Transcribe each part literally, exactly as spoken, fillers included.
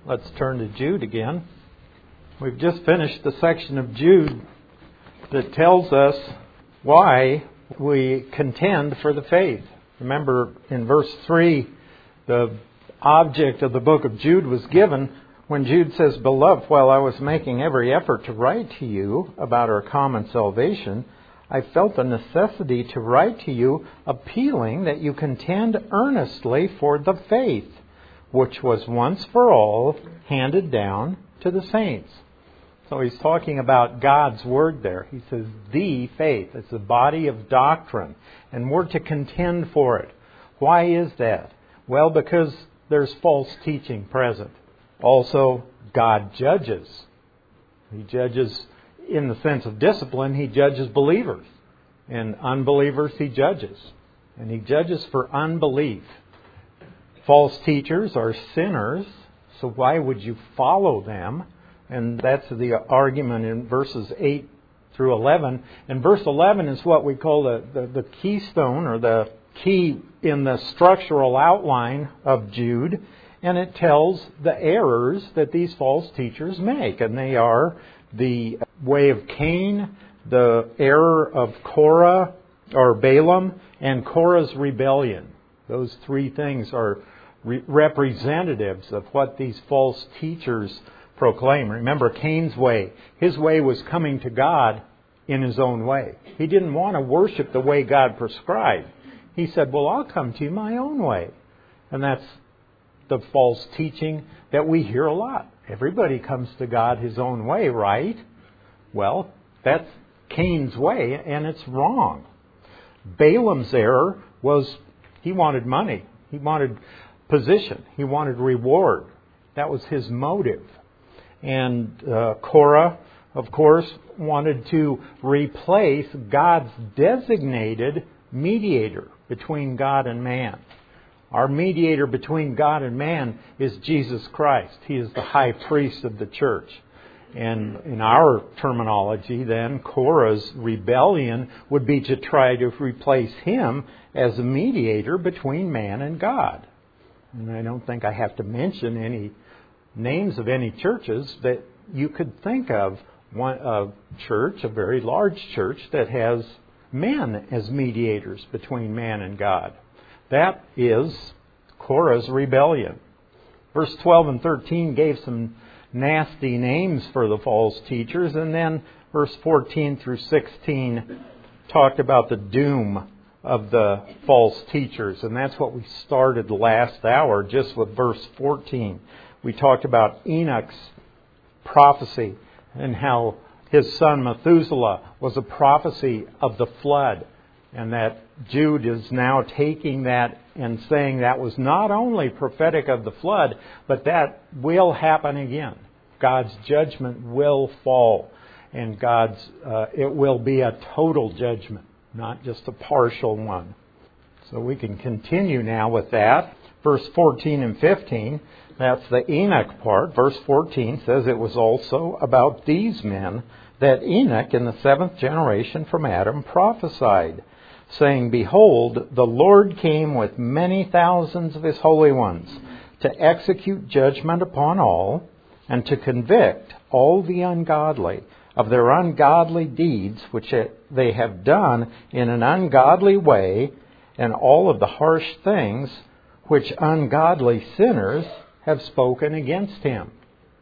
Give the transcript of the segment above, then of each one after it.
Let's turn to Jude again. We've just finished the section of Jude that tells us why we contend for the faith. Remember, in verse three, the object of the book of Jude was given when Jude says, "Beloved, while I was making every effort to write to you about our common salvation, I felt the necessity to write to you, appealing that you contend earnestly for the faith, which was once for all handed down to the saints." So he's talking about God's Word there. He says, the faith. It's the body of doctrine. And we're to contend for it. Why is that? Well, because there's false teaching present. Also, God judges. He judges in the sense of discipline. He judges believers. And unbelievers he judges. And he judges for unbelief. False teachers are sinners, so why would you follow them? And that's the argument in verses eight through eleven. And verse eleven is what we call the, the, the keystone, or the key in the structural outline of Jude. And it tells the errors that these false teachers make. And they are the way of Cain, the error of Korah or Balaam, and Korah's rebellion. Those three things are re- representatives of what these false teachers proclaim. Remember Cain's way. His way was coming to God in his own way. He didn't want to worship the way God prescribed. He said, well, I'll come to you my own way. And that's the false teaching that we hear a lot. Everybody comes to God his own way, right? Well, that's Cain's way, and it's wrong. Balaam's error was he wanted money. He wanted position. He wanted reward. That was his motive. And uh, Korah, of course, wanted to replace God's designated mediator between God and man. Our mediator between God and man is Jesus Christ. He is the high priest of the church. And in our terminology, then, Korah's rebellion would be to try to replace him as a mediator between man and God. And I don't think I have to mention any names of any churches that you could think of. One a church, a very large church, that has men as mediators between man and God. That is Korah's rebellion. Verse twelve and thirteen gave some nasty names for the false teachers, and then verse fourteen through sixteen talked about the doom of the false teachers. And that's what we started last hour, just with verse fourteen. We talked about Enoch's prophecy and how his son Methuselah was a prophecy of the flood. And that Jude is now taking that and saying that was not only prophetic of the flood, but that will happen again. God's judgment will fall. And God's uh, it will be a total judgment, not just a partial one. So we can continue now with that. Verse fourteen and fifteen, that's the Enoch part. Verse fourteen says it was also about these men that Enoch in the seventh generation from Adam prophesied, saying, "Behold, the Lord came with many thousands of his holy ones to execute judgment upon all and to convict all the ungodly of their ungodly deeds which they have done in an ungodly way, and all of the harsh things which ungodly sinners have spoken against him."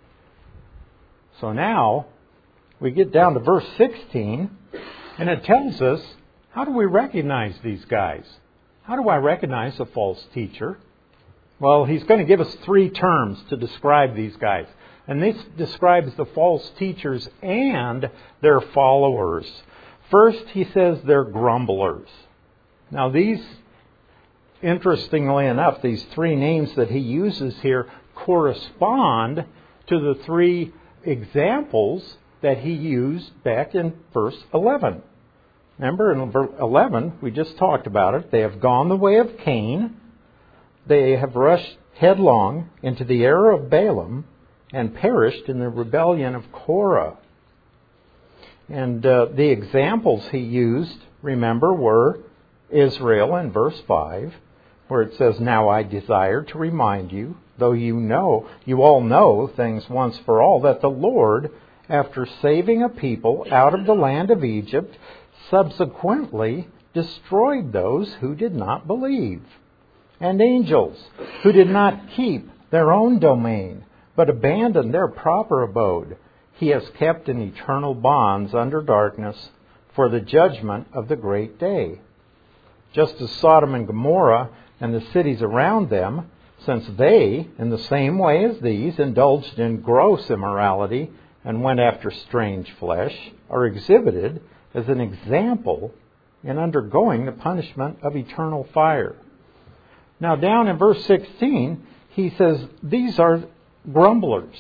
So now we get down to verse sixteen, and it tells us, how do we recognize these guys? How do I recognize a false teacher? Well, he's going to give us three terms to describe these guys. And this describes the false teachers and their followers. First, he says they're grumblers. Now, these, interestingly enough, these three names that he uses here correspond to the three examples that he used back in verse eleven. Remember, in verse eleven, we just talked about it. They have gone the way of Cain. They have rushed headlong into the error of Balaam and perished in the rebellion of Korah. And uh, the examples he used, remember, were Israel in verse five, where it says, "Now I desire to remind you though you know, you all know things once for all, that the Lord, after saving a people out of the land of Egypt, subsequently destroyed those who did not believe, and angels who did not keep their own domain, but abandoned their proper abode, He has kept in eternal bonds under darkness for the judgment of the great day. Just as Sodom and Gomorrah and the cities around them, since they, in the same way as these, indulged in gross immorality and went after strange flesh, are exhibited as an example in undergoing the punishment of eternal fire. Now down in verse sixteen, he says, these are grumblers.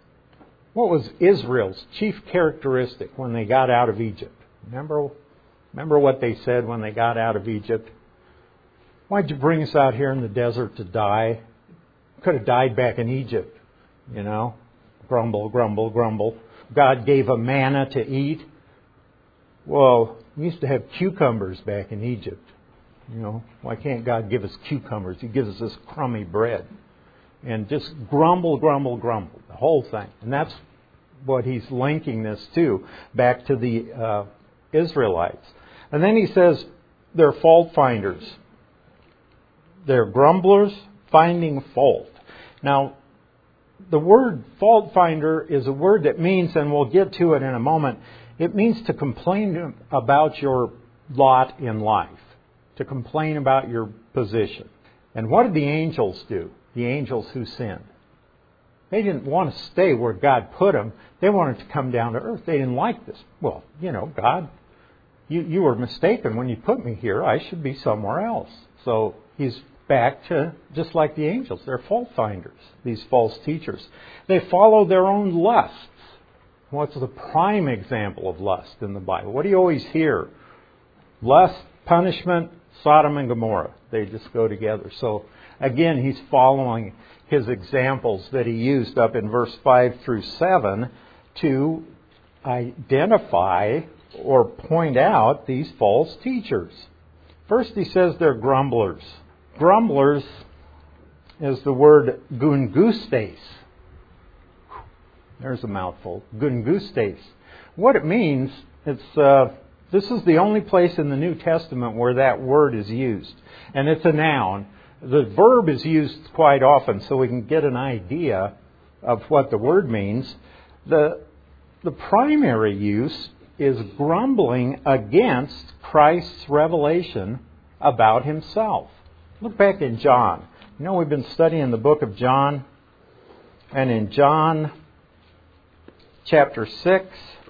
What was Israel's chief characteristic when they got out of Egypt? Remember, remember what they said when they got out of Egypt? Why'd you bring us out here in the desert to die? Could have died back in Egypt, you know. Grumble, grumble, grumble. God gave a manna to eat. Well, we used to have cucumbers back in Egypt. You know, why can't God give us cucumbers? He gives us this crummy bread. And just grumble, grumble, grumble, the whole thing. And that's what he's linking this to, back to the uh, Israelites. And then he says they're fault finders. They're grumblers finding fault. Now, the word fault finder is a word that means, and we'll get to it in a moment, it means to complain about your lot in life, to complain about your position. And what did the angels do? The angels who sinned. They didn't want to stay where God put them. They wanted to come down to earth. They didn't like this. Well, you know, God, you, you were mistaken when you put me here. I should be somewhere else. So he's back to just like the angels. They're fault finders, these false teachers. They follow their own lusts. What's the prime example of lust in the Bible? What do you always hear? Lust, punishment, Sodom and Gomorrah. They just go together. So again, he's following his examples that he used up in verse five through seven to identify or point out these false teachers. First, he says they're grumblers. Grumblers is the word gungustes. There's a mouthful. Gungustes. What it means, it's uh, this is the only place in the New Testament where that word is used. And it's a noun. The verb is used quite often so we can get an idea of what the word means. The, the primary use is grumbling against Christ's revelation about himself. Look back in John. You know, we've been studying the book of John. And in John chapter six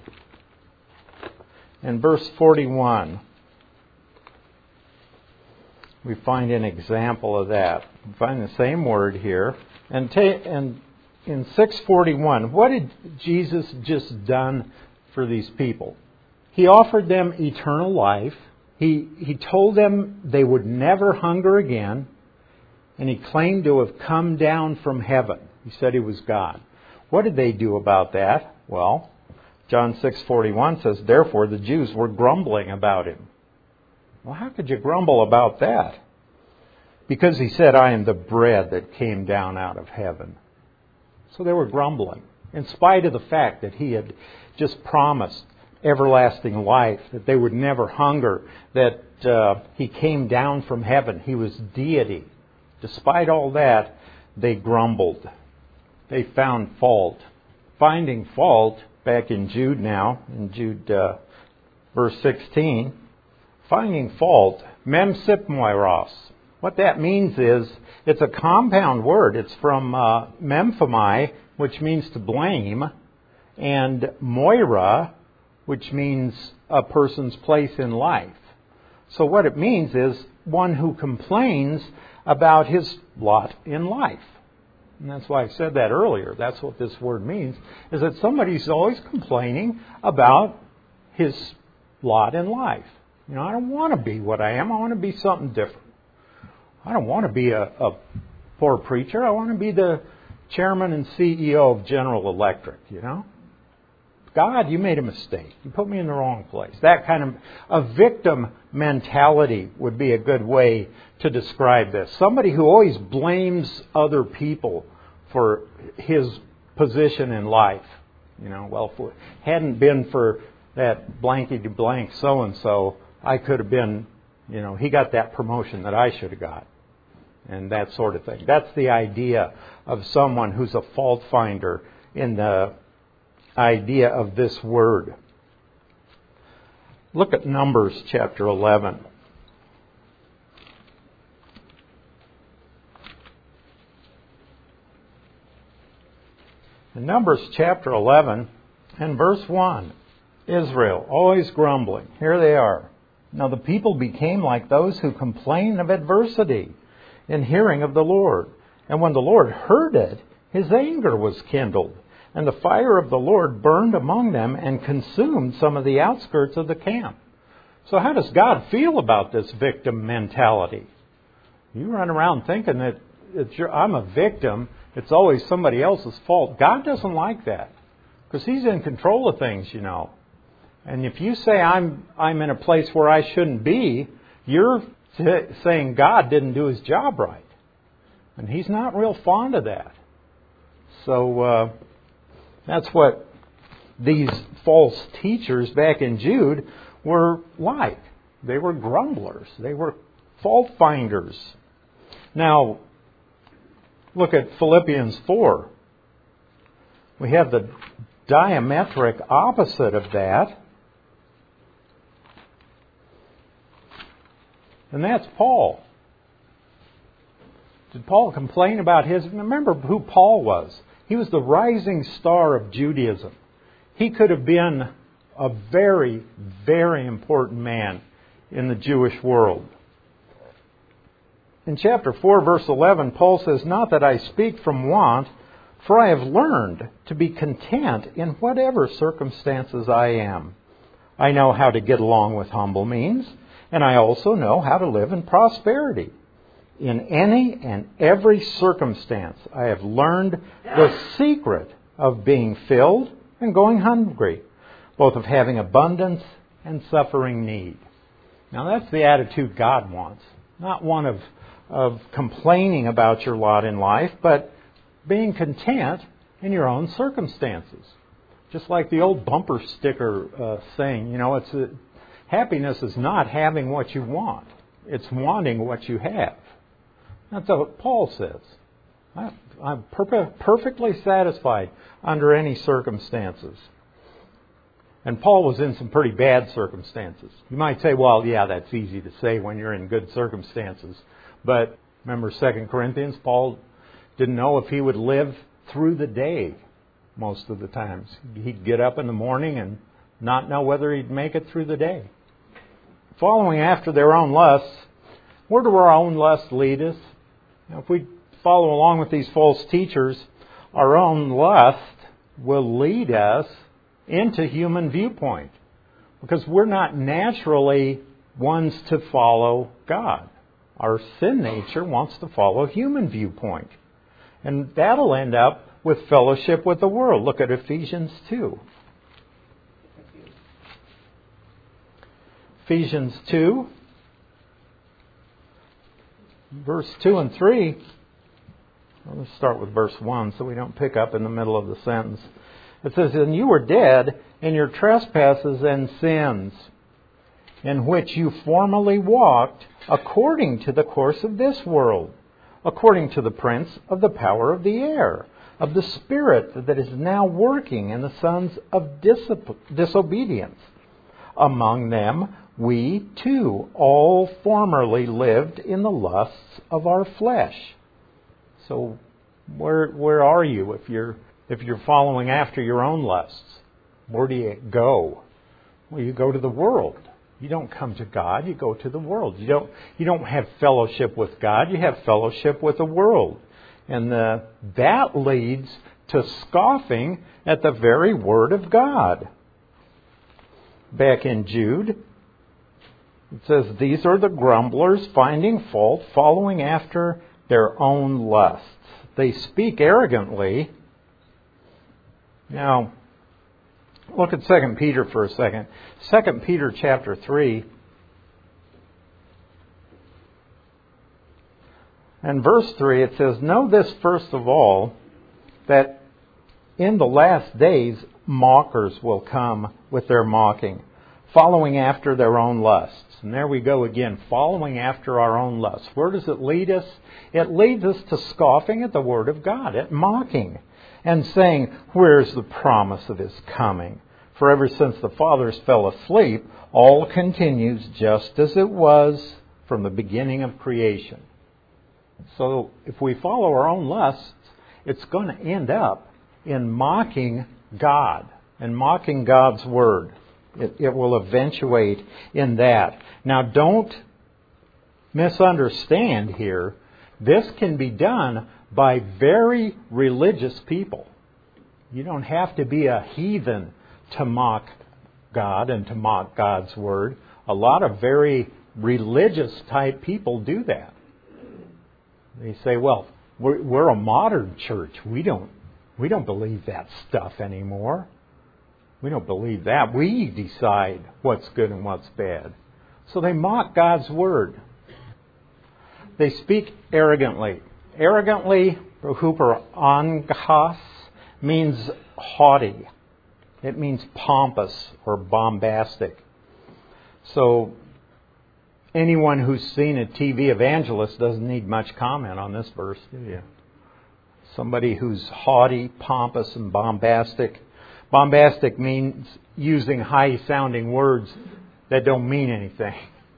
and verse forty-one, we find an example of that. We find the same word here. And, ta- and in six forty-one, what had Jesus just done for these people? He offered them eternal life. He, he told them they would never hunger again. And he claimed to have come down from heaven. He said he was God. What did they do about that? Well, John six forty-one says, therefore the Jews were grumbling about him. Well, how could you grumble about that? Because he said, I am the bread that came down out of heaven. So they were grumbling, in spite of the fact that he had just promised everlasting life, that they would never hunger, that uh, he came down from heaven. He was deity. Despite all that, they grumbled. They found fault. Finding fault, back in Jude now, in Jude uh, verse sixteen, finding fault, memsipmoiros. What that means is, it's a compound word. It's from uh, memphomai, which means to blame, and moira, which means a person's place in life. So what it means is one who complains about his lot in life. And that's why I said that earlier. That's what this word means, is that somebody's always complaining about his lot in life. You know, I don't want to be what I am. I want to be something different. I don't want to be a, a poor preacher. I want to be the chairman and C E O of General Electric, you know. God, you made a mistake. You put me in the wrong place. That kind of a victim mentality would be a good way to describe this. Somebody who always blames other people for his position in life. You know, well, if it hadn't been for that blankety blank so and so, I could have been, you know, he got that promotion that I should have got. And that sort of thing. That's the idea of someone who's a fault finder in the idea of this word. Look at Numbers chapter eleven. In Numbers chapter eleven and verse one, Israel, always grumbling. Here they are. Now the people became like those who complain of adversity in hearing of the Lord. And when the Lord heard it, his anger was kindled, and the fire of the Lord burned among them and consumed some of the outskirts of the camp. So how does God feel about this victim mentality? You run around thinking that it's your, I'm a victim, it's always somebody else's fault. God doesn't like that, because He's in control of things, you know. And if you say I'm I'm in a place where I shouldn't be, you're saying God didn't do His job right. And He's not real fond of that. So uh, that's what these false teachers back in Jude were like. They were grumblers. They were fault finders. Now, look at Philippians four. We have the diametric opposite of that. And that's Paul. Did Paul complain about his... Remember who Paul was. He was the rising star of Judaism. He could have been a very, very important man in the Jewish world. In chapter four, verse eleven, Paul says, "Not that I speak from want, for I have learned to be content in whatever circumstances I am. I know how to get along with humble means, and I also know how to live in prosperity. In any and every circumstance, I have learned the secret of being filled and going hungry, both of having abundance and suffering need." Now that's the attitude God wants. Not one of, of complaining about your lot in life, but being content in your own circumstances. Just like the old bumper sticker uh, saying, you know, it's a, happiness is not having what you want. It's wanting what you have. That's what Paul says. I, I'm per- perfectly satisfied under any circumstances. And Paul was in some pretty bad circumstances. You might say, well, yeah, that's easy to say when you're in good circumstances. But remember Second Corinthians, Paul didn't know if he would live through the day most of the times. He'd get up in the morning and not know whether he'd make it through the day. Following after their own lusts, where do our own lusts lead us? Now, if we follow along with these false teachers, our own lust will lead us into human viewpoint, because we're not naturally ones to follow God. Our sin nature wants to follow human viewpoint. And that'll end up with fellowship with the world. Look at Ephesians two. Ephesians two, verse two and three. Well, let's start with verse one so we don't pick up in the middle of the sentence. It says, "And you were dead in your trespasses and sins, in which you formerly walked according to the course of this world, according to the prince of the power of the air, of the spirit that is now working in the sons of dis- disobedience. Among them we too all formerly lived in the lusts of our flesh." So where where are you if you're if you're following after your own lusts? Where do you go? Well, you go to the world. You don't come to God, you go to the world. You don't you don't have fellowship with God, you have fellowship with the world. And the, that leads to scoffing at the very Word of God. Back in Jude, it says, "These are the grumblers, finding fault, following after their own lusts. They speak arrogantly." Now, look at Second Peter for a second. Second Peter chapter three. And verse three, it says, "Know this first of all, that in the last days, mockers will come with their mocking, following after their own lusts. And there we go again, following after our own lusts. Where does it lead us? It leads us to scoffing at the Word of God, at mocking, and saying, where's the promise of His coming? For ever since the fathers fell asleep, all continues just as it was from the beginning of creation. So if we follow our own lusts, it's going to end up in mocking God and mocking God's Word. It, it will eventuate in that. Now, don't misunderstand here. This can be done by very religious people. You don't have to be a heathen to mock God and to mock God's Word. A lot of very religious type people do that. They say, well, we're, we're a modern church. We don't, we don't believe that stuff anymore. We don't believe that. We decide what's good and what's bad. So they mock God's Word. They speak arrogantly. Arrogantly, huperangas, means haughty. It means pompous or bombastic. So anyone who's seen a T V evangelist doesn't need much comment on this verse, do you? Somebody who's haughty, pompous, and bombastic. Bombastic means using high-sounding words that don't mean anything.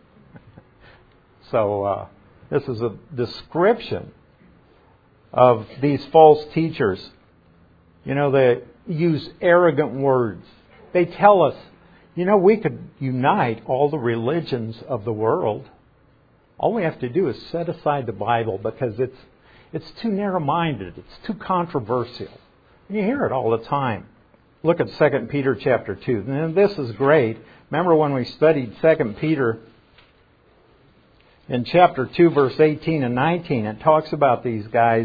So uh, this is a description of these false teachers. You know, they use arrogant words. They tell us, you know, we could unite all the religions of the world. All we have to do is set aside the Bible because it's it's too narrow-minded. It's too controversial. And you hear it all the time. Look at Second Peter chapter two. And this is great. Remember when we studied Second Peter in chapter two, verse eighteen and nineteen, it talks about these guys.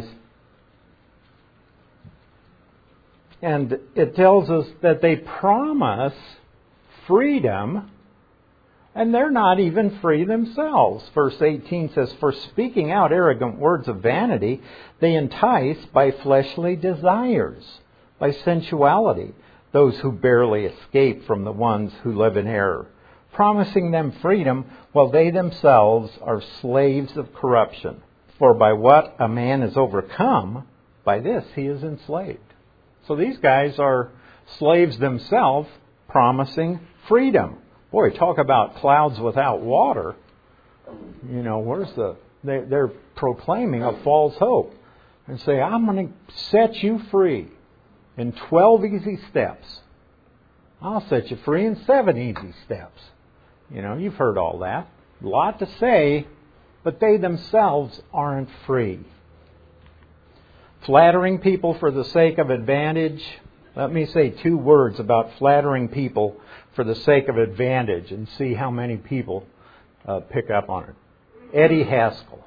And it tells us that they promise freedom, and they're not even free themselves. Verse eighteen says, for speaking out arrogant words of vanity, they entice by fleshly desires, by sensuality, those who barely escape from the ones who live in error, promising them freedom while they themselves are slaves of corruption. For by what a man is overcome, by this he is enslaved. So these guys are slaves themselves, promising freedom. Boy, talk about clouds without water. You know, where's the... They, they're proclaiming a false hope. And say, I'm going to set you free in twelve easy steps. I'll set you free in seven easy steps. You know, you've heard all that. A lot to say, but they themselves aren't free. Flattering people for the sake of advantage. Let me say two words about flattering people for the sake of advantage and see how many people uh, pick up on it. Eddie Haskell.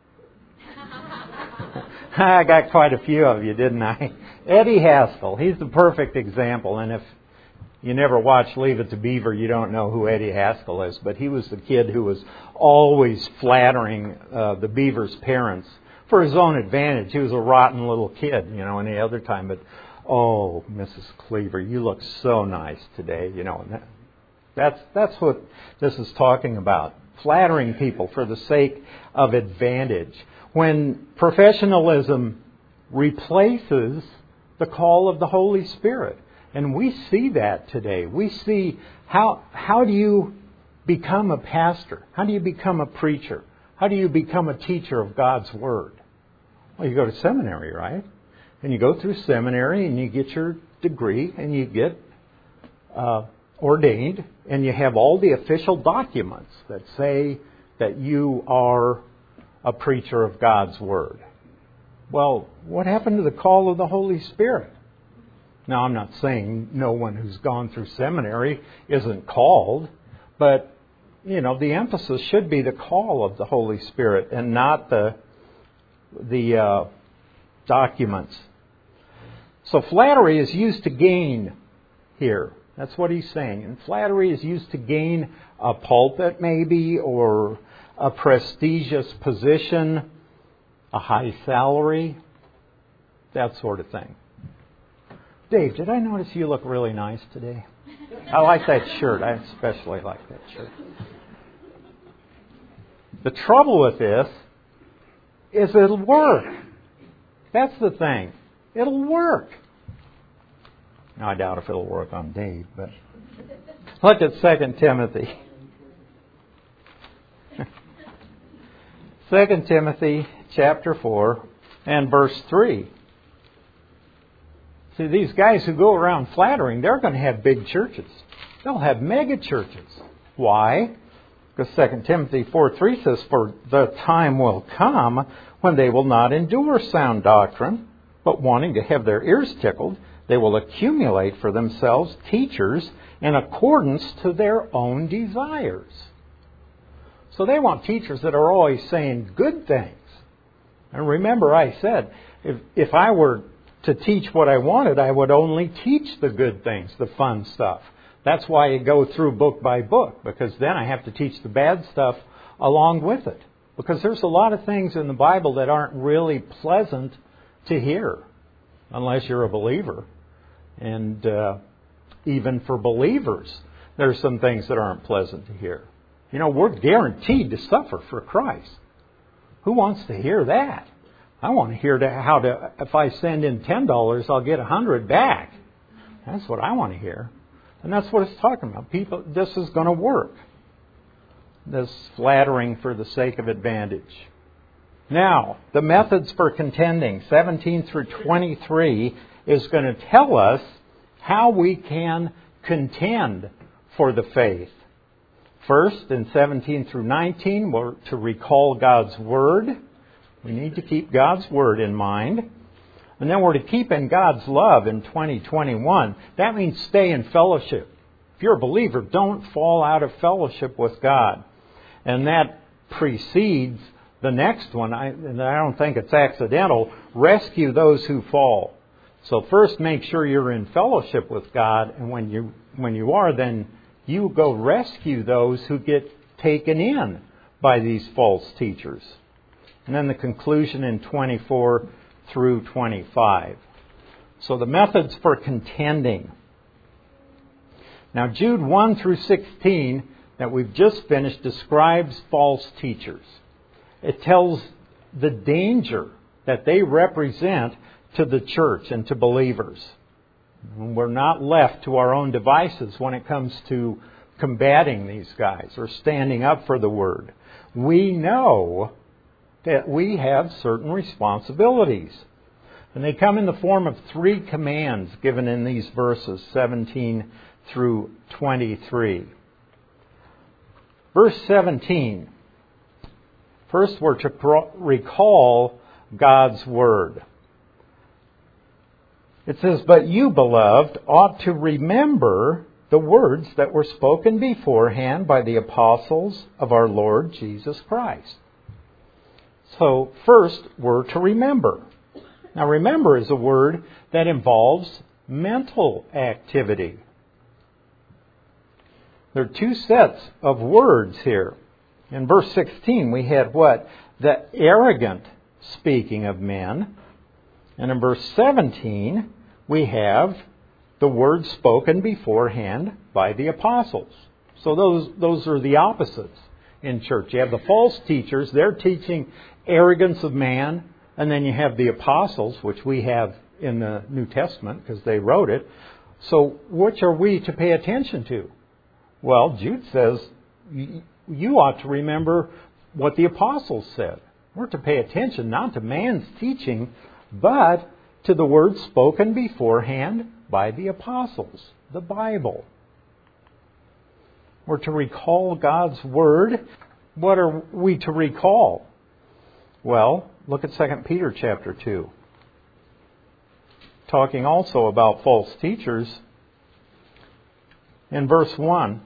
I got quite a few of you, didn't I? Eddie Haskell. He's the perfect example. And if you never watched Leave It to Beaver, you don't know who Eddie Haskell is. But he was the kid who was always flattering uh, the Beaver's parents for his own advantage. He was a rotten little kid, you know, any other time. But, oh, Missus Cleaver, you look so nice today, you know. And that, that's, that's what this is talking about. Flattering people for the sake of advantage. When professionalism replaces the call of the Holy Spirit. And we see that today. We see how how do you become a pastor? How do you become a preacher? How do you become a teacher of God's Word? Well, you go to seminary, right? And you go through seminary and you get your degree and you get uh, ordained and you have all the official documents that say that you are a preacher of God's Word. Well, what happened to the call of the Holy Spirit? Now, I'm not saying no one who's gone through seminary isn't called, but, you know, the emphasis should be the call of the Holy Spirit and not the the uh, documents. So flattery is used to gain here. That's what he's saying. And flattery is used to gain a pulpit maybe, or a prestigious position, a high salary, that sort of thing. Dave, did I notice you look really nice today? I like that shirt. I especially like that shirt. The trouble with this is it'll work. That's the thing. It'll work. Now, I doubt if it'll work on Dave, but look at Second Timothy. Second Timothy chapter four and verse three. See, these guys who go around flattering, they're going to have big churches. They'll have mega churches. Why? Because Second Timothy four three says, "For the time will come when they will not endure sound doctrine, but wanting to have their ears tickled, they will accumulate for themselves teachers in accordance to their own desires." So they want teachers that are always saying good things. And remember, I said, if, if I were to teach what I wanted, I would only teach the good things, the fun stuff. That's why you go through book by book, because then I have to teach the bad stuff along with it. Because there's a lot of things in the Bible that aren't really pleasant to hear, unless you're a believer. And uh, even for believers, there's some things that aren't pleasant to hear. You know, we're guaranteed to suffer for Christ. Who wants to hear that? I want to hear how to, if I send in ten dollars, I'll get one hundred back. That's what I want to hear. And that's what it's talking about. People, this is going to work. This flattering for the sake of advantage. Now, the methods for contending, seventeen through twenty-three, is going to tell us how we can contend for the faith. First, in seventeen through nineteen, we're to recall God's Word. We need to keep God's Word in mind. And then we're to keep in God's love in twenty twenty-one. That means stay in fellowship. If you're a believer, don't fall out of fellowship with God. And that precedes the next one, I, and I don't think it's accidental, rescue those who fall. So first make sure you're in fellowship with God, and when you when you are, then you go rescue those who get taken in by these false teachers. And then the conclusion in twenty-four through twenty-five. So the methods for contending. Now Jude one through sixteen that we've just finished describes false teachers. It tells the danger that they represent to the church and to believers. We're not left to our own devices when it comes to combating these guys or standing up for the Word. We know that we have certain responsibilities. And they come in the form of three commands given in these verses, seventeen through twenty-three. Verse seventeen. First, we're to recall God's Word. It says, "But you, beloved, ought to remember the words that were spoken beforehand by the apostles of our Lord Jesus Christ." So, first, we're to remember. Now, remember is a word that involves mental activity. There are two sets of words here. In verse sixteen, we had what? The arrogant speaking of men. And in verse seventeen, we have the words spoken beforehand by the apostles. So those, those are the opposites in church. You have the false teachers. They're teaching arrogance of man. And then you have the apostles, which we have in the New Testament because they wrote it. So which are we to pay attention to? Well, Jude says you ought to remember what the apostles said. We're to pay attention not to man's teaching, but to the words spoken beforehand by the apostles, the Bible. We're to recall God's Word. What are we to recall? Well, look at Second Peter chapter two. Talking also about false teachers. In verse one,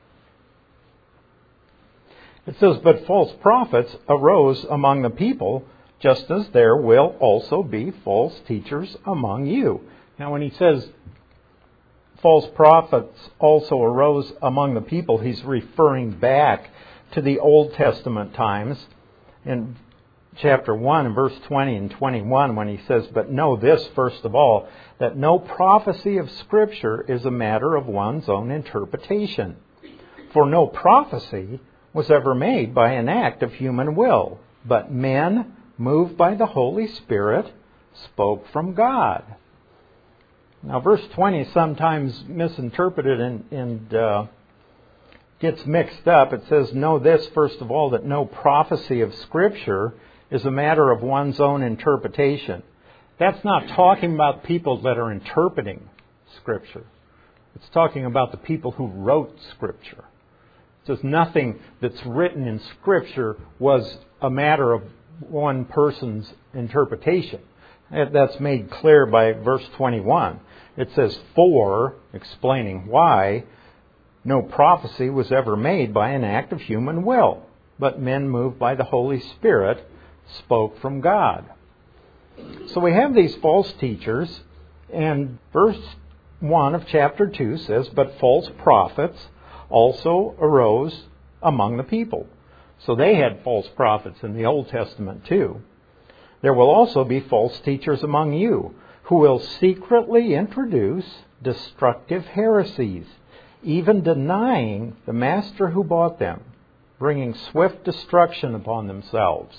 it says, "But false prophets arose among the people, just as there will also be false teachers among you." Now when he says false prophets also arose among the people, he's referring back to the Old Testament times. And chapter one and verse twenty and twenty-one when he says, "But know this, first of all, that no prophecy of Scripture is a matter of one's own interpretation. For no prophecy was ever made by an act of human will, but men, moved by the Holy Spirit, spoke from God." Now, verse twenty is sometimes misinterpreted and, and uh, gets mixed up. It says, "Know this, first of all, that no prophecy of Scripture is a matter of one's own interpretation." That's not talking about people that are interpreting Scripture. It's talking about the people who wrote Scripture. It says nothing that's written in Scripture was a matter of one person's interpretation. That's made clear by verse twenty-one. It says, "For," explaining why, "no prophecy was ever made by an act of human will, but men moved by the Holy Spirit spoke from God." So we have these false teachers, and verse one of chapter two says, "But false prophets also arose among the people." So they had false prophets in the Old Testament too. "There will also be false teachers among you, who will secretly introduce destructive heresies, even denying the master who bought them, bringing swift destruction upon themselves."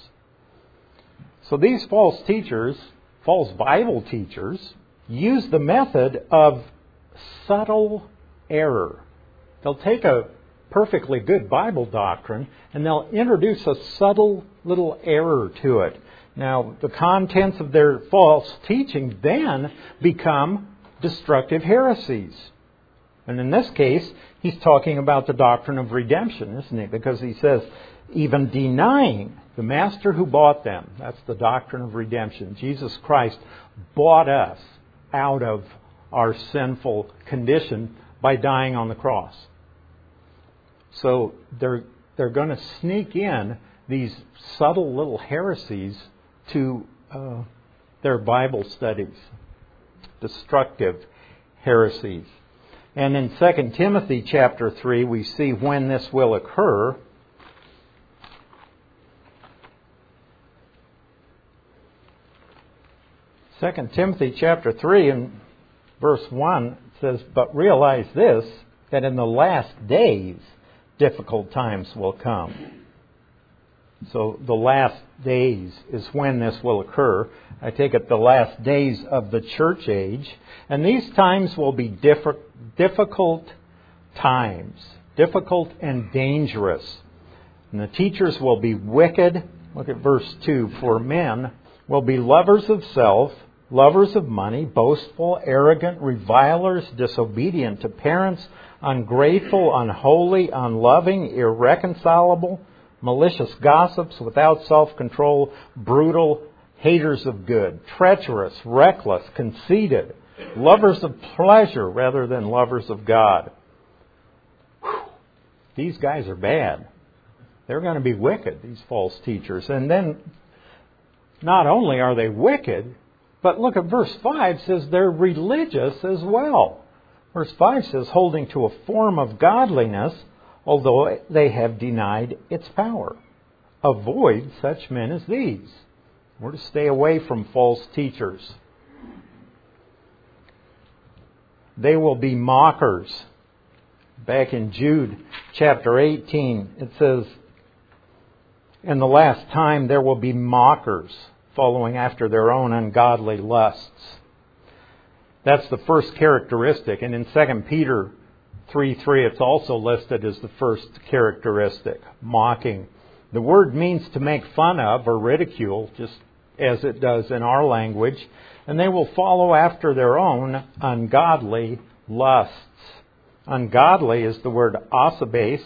So these false teachers, false Bible teachers, use the method of subtle error. They'll take a perfectly good Bible doctrine and they'll introduce a subtle little error to it. Now, the contents of their false teaching then become destructive heresies. And in this case, he's talking about the doctrine of redemption, isn't he? Because he says, even denying the master who bought them. That's the doctrine of redemption. Jesus Christ bought us out of our sinful condition by dying on the cross. So they're they're going to sneak in these subtle little heresies to uh, their Bible studies. Destructive heresies. And in Second Timothy chapter three, we see when this will occur. Second Timothy chapter three and verse one says, "But realize this, that in the last days difficult times will come." So the last days is when this will occur. I take it the last days of the church age. And these times will be diff- difficult times. Difficult and dangerous. And the teachers will be wicked. Look at verse two. "For men will be lovers of self, lovers of money, boastful, arrogant, revilers, disobedient to parents, ungrateful, unholy, unloving, irreconcilable, malicious gossips, without self-control, brutal, haters of good, treacherous, reckless, conceited, lovers of pleasure rather than lovers of God." Whew. These guys are bad. They're going to be wicked, these false teachers. And then, not only are they wicked, but look at verse five, says they're religious as well. Verse five says, "Holding to a form of godliness, although they have denied its power. Avoid such men as these." We're to stay away from false teachers. "They will be mockers." Back in Jude chapter eighteen, it says, "In the last time there will be mockers, following after their own ungodly lusts." That's the first characteristic. And in Second Peter three three, it's also listed as the first characteristic, mocking. The word means to make fun of or ridicule, just as it does in our language. And they will follow after their own ungodly lusts. Ungodly is the word asabes,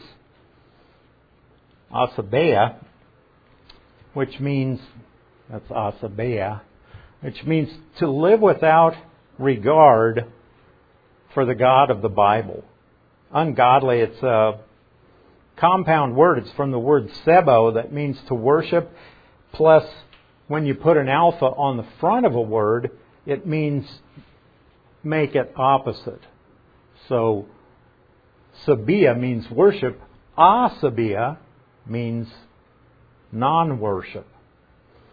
asabea, which means, that's asabea, which means to live without regard for the God of the Bible. Ungodly, it's a compound word. It's from the word sebo, that means to worship. Plus, when you put an alpha on the front of a word, it means make it opposite. So, sabia means worship. Asabia means non-worship.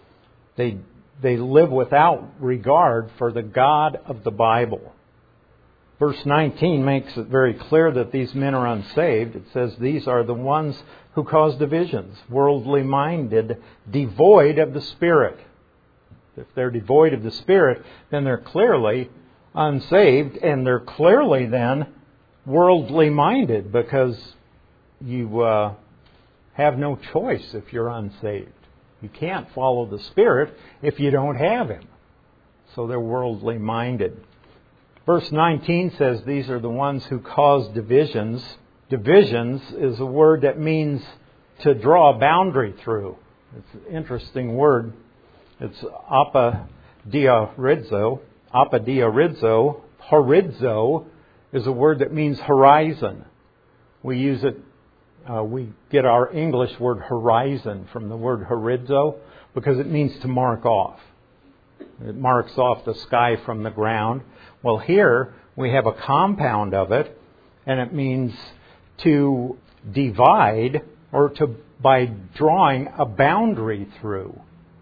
They, they live without regard for the God of the Bible. Verse nineteen makes it very clear that these men are unsaved. It says these are the ones who cause divisions, worldly minded, devoid of the Spirit. If they're devoid of the Spirit, then they're clearly unsaved, and they're clearly then worldly minded, because you uh, have no choice if you're unsaved. You can't follow the Spirit if you don't have Him. So they're worldly minded. Verse nineteen says these are the ones who cause divisions. Divisions is a word that means to draw a boundary through. It's an interesting word. It's apodiorizo. Apodiorizo. Horizo is a word that means horizon. We use it, uh, we get our English word horizon from the word horizo because it means to mark off. It marks off the sky from the ground. Well, here we have a compound of it, and it means to divide, or to by drawing a boundary through.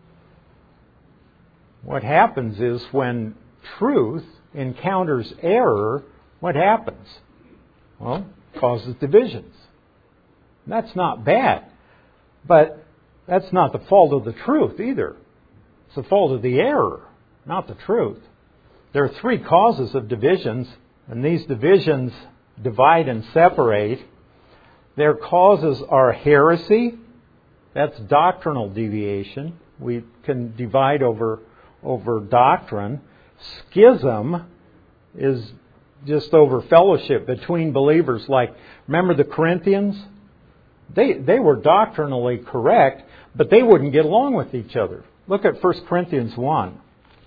What happens is when truth encounters error, what happens? Well, it causes divisions. That's not bad, but that's not the fault of the truth either. It's the fault of the error, not the truth. There are three causes of divisions, and these divisions divide and separate. Their causes are heresy. That's doctrinal deviation. We can divide over, over doctrine. Schism is just over fellowship between believers. Like, remember the Corinthians? They, they were doctrinally correct, but they wouldn't get along with each other. Look at First Corinthians one.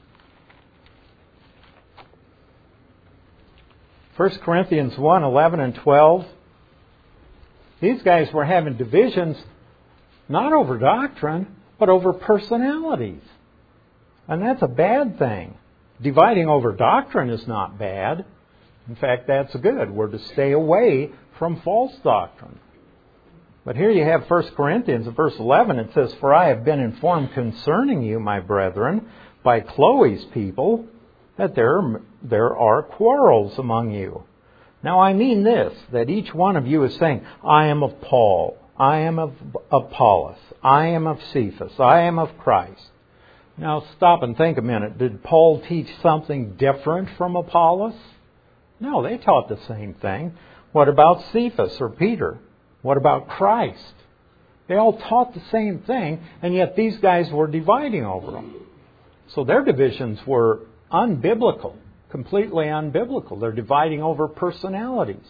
First Corinthians one, eleven and twelve. These guys were having divisions not over doctrine, but over personalities. And that's a bad thing. Dividing over doctrine is not bad. In fact, that's good. We're to stay away from false doctrine. But here you have First Corinthians, verse eleven. It says, "For I have been informed concerning you, my brethren, by Chloe's people, that there, there are quarrels among you. Now I mean this, that each one of you is saying, I am of Paul, I am of Apollos, I am of Cephas, I am of Christ." Now stop and think a minute. Did Paul teach something different from Apollos? No, they taught the same thing. What about Cephas or Peter? What about Christ? They all taught the same thing, and yet these guys were dividing over them. So their divisions were unbiblical, completely unbiblical. They're dividing over personalities.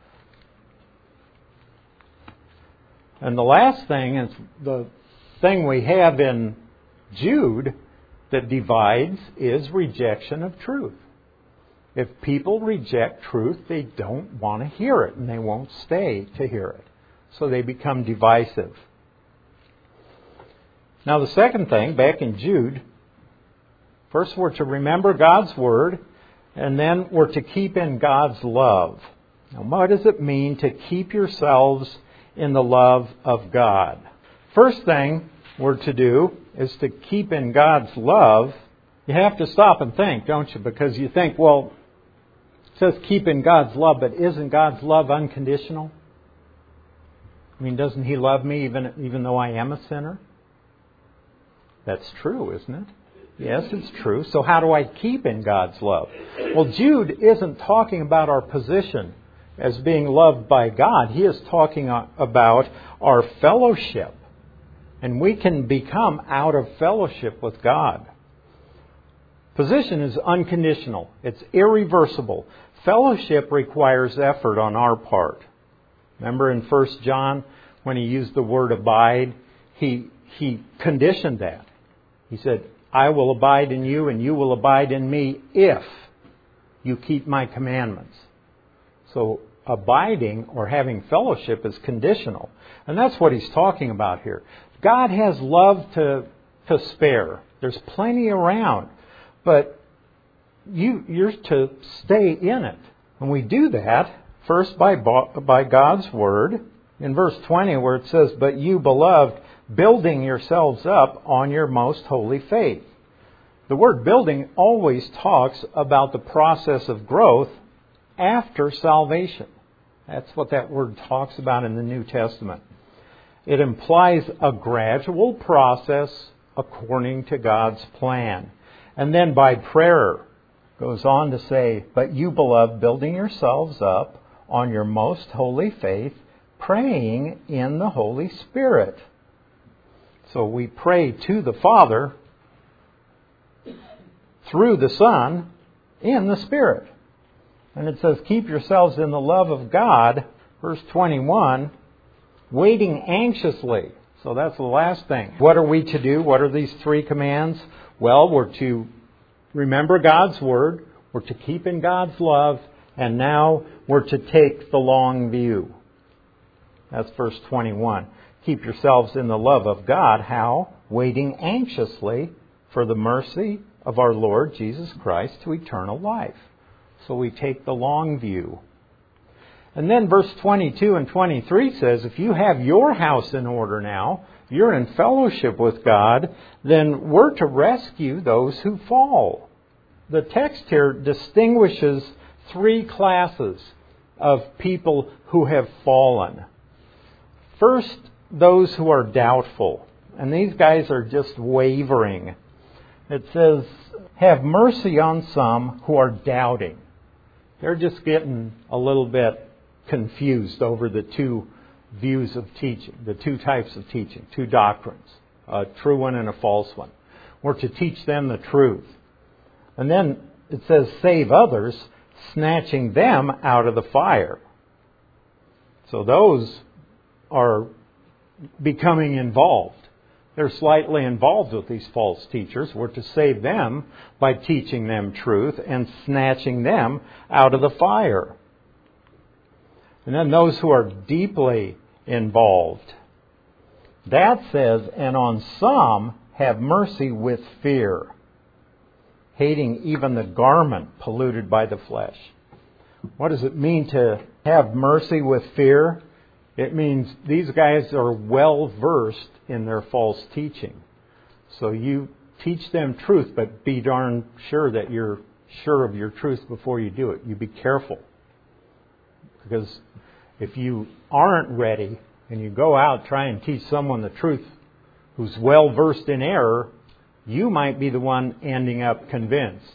And the last thing is the thing we have in Jude that divides is rejection of truth. If people reject truth, they don't want to hear it, and they won't stay to hear it. So they become divisive. Now the second thing, back in Jude, first we're to remember God's Word, and then we're to keep in God's love. Now what does it mean to keep yourselves in the love of God? First thing we're to do is to keep in God's love. You have to stop and think, don't you? Because you think, well, it says keep in God's love, but isn't God's love unconditional? I mean, doesn't He love me even, even though I am a sinner? That's true, isn't it? Yes, it's true. So how do I keep in God's love? Well, Jude isn't talking about our position as being loved by God. He is talking about our fellowship. And we can become out of fellowship with God. Position is unconditional. It's irreversible. Fellowship requires effort on our part. Remember in First John, when he used the word abide, he, he conditioned that. He said, I will abide in you and you will abide in me if you keep my commandments. So abiding or having fellowship is conditional. And that's what he's talking about here. God has love to, to spare. There's plenty around. But you, you're to stay in it. And we do that first by, by God's Word. In verse twenty where it says, "But you, beloved, building yourselves up on your most holy faith. The word building always talks about the process of growth after salvation. That's what that word talks about in the New Testament. It implies a gradual process according to God's plan. And then by prayer, goes on to say, but you, beloved, building yourselves up on your most holy faith, praying in the Holy Spirit. So we pray to the Father through the Son in the Spirit. And it says, keep yourselves in the love of God, verse twenty-one, waiting anxiously. So that's the last thing. What are we to do? What are these three commands? Well, we're to remember God's Word, we're to keep in God's love, and now we're to take the long view. That's verse twenty-one. Keep yourselves in the love of God. How? Waiting anxiously for the mercy of our Lord Jesus Christ to eternal life. So we take the long view. And then verse twenty-two and twenty-three says, if you have your house in order now, you're in fellowship with God, then we're to rescue those who fall. The text here distinguishes three classes of people who have fallen. First, those who are doubtful. And these guys are just wavering. It says, have mercy on some who are doubting. They're just getting a little bit confused over the two views of teaching, the two types of teaching, two doctrines, a true one and a false one. We're to teach them the truth. And then it says, save others, snatching them out of the fire. So those are becoming involved. They're slightly involved with these false teachers. We're to save them by teaching them truth and snatching them out of the fire. And then those who are deeply involved. That says, and on some have mercy with fear, hating even the garment polluted by the flesh. What does it mean to have mercy with fear? It means these guys are well versed in their false teaching. So you teach them truth, but be darn sure that you're sure of your truth before you do it. You be careful. Because if you aren't ready and you go out trying to teach someone the truth who's well versed in error, you might be the one ending up convinced.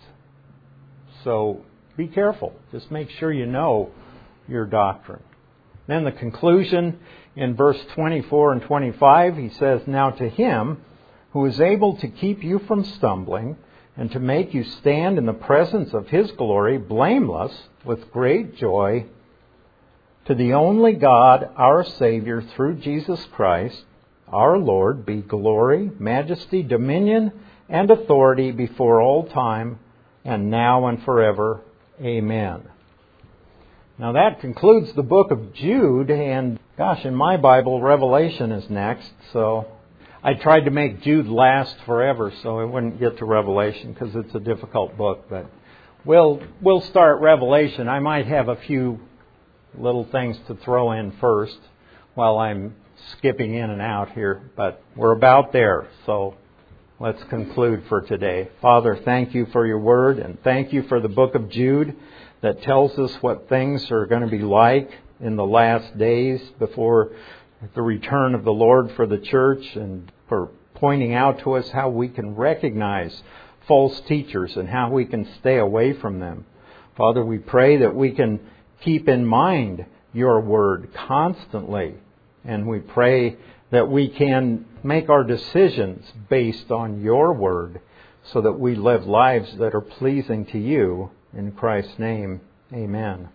So be careful. Just make sure you know your doctrine. Then the conclusion in verse twenty-four and twenty-five, he says, now to him who is able to keep you from stumbling and to make you stand in the presence of his glory blameless with great joy, to the only God, our Savior, through Jesus Christ, our Lord, be glory, majesty, dominion, and authority before all time, and now and forever. Amen. Now that concludes the book of Jude, and gosh, in my Bible, Revelation is next, so I tried to make Jude last forever so I wouldn't get to Revelation because it's a difficult book, but we'll we'll start Revelation. I might have a few little things to throw in first while I'm skipping in and out here, but we're about there, so let's conclude for today. Father, thank you for your word, and thank you for the book of Jude that tells us what things are going to be like in the last days before the return of the Lord for the church, and for pointing out to us how we can recognize false teachers and how we can stay away from them. Father, we pray that we can keep in mind your word constantly, and we pray that we can make our decisions based on your word so that we live lives that are pleasing to you. In Christ's name, amen.